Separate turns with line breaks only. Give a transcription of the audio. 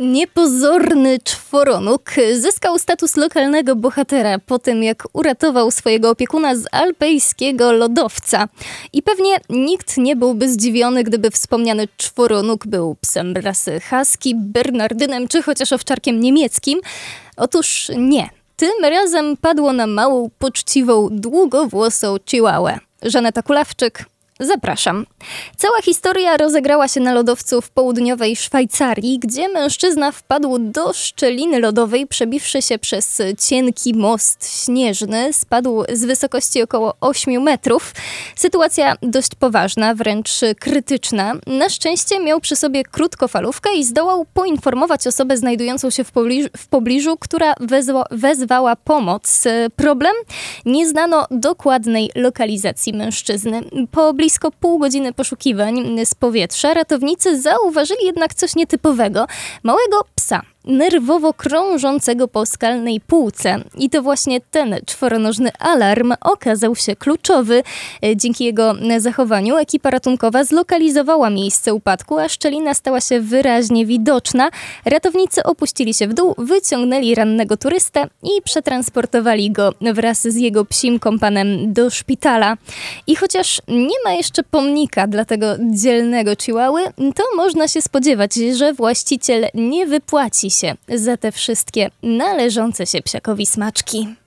Niepozorny czworonóg zyskał status lokalnego bohatera po tym, jak uratował swojego opiekuna z alpejskiego lodowca. I pewnie nikt nie byłby zdziwiony, gdyby wspomniany czworonóg był psem rasy husky, bernardynem czy chociaż owczarkiem niemieckim. Otóż nie. Tym razem padło na małą, poczciwą, długowłosą chihuahuę. Żaneta Kulawczyk, zapraszam. Cała historia rozegrała się na lodowcu w południowej Szwajcarii, gdzie mężczyzna wpadł do szczeliny lodowej, przebiwszy się przez cienki most śnieżny. Spadł z wysokości około 8 metrów. Sytuacja dość poważna, wręcz krytyczna. Na szczęście miał przy sobie krótkofalówkę i zdołał poinformować osobę znajdującą się w pobliżu, która wezwała pomoc. Problem? Nie znano dokładnej lokalizacji mężczyzny. Po blisko pół godziny poszukiwań z powietrza ratownicy zauważyli jednak coś nietypowego. Małego psa, nerwowo krążącego po skalnej półce. I to właśnie ten czworonożny alarm okazał się kluczowy. Dzięki jego zachowaniu ekipa ratunkowa zlokalizowała miejsce upadku, a szczelina stała się wyraźnie widoczna. Ratownicy opuścili się w dół, wyciągnęli rannego turystę i przetransportowali go wraz z jego psim kompanem do szpitala. I chociaż nie ma jeszcze pomnika dla tego dzielnego chihuahy, to można się spodziewać, że właściciel nie wypłaci się za te wszystkie należące się psiakowi smaczki.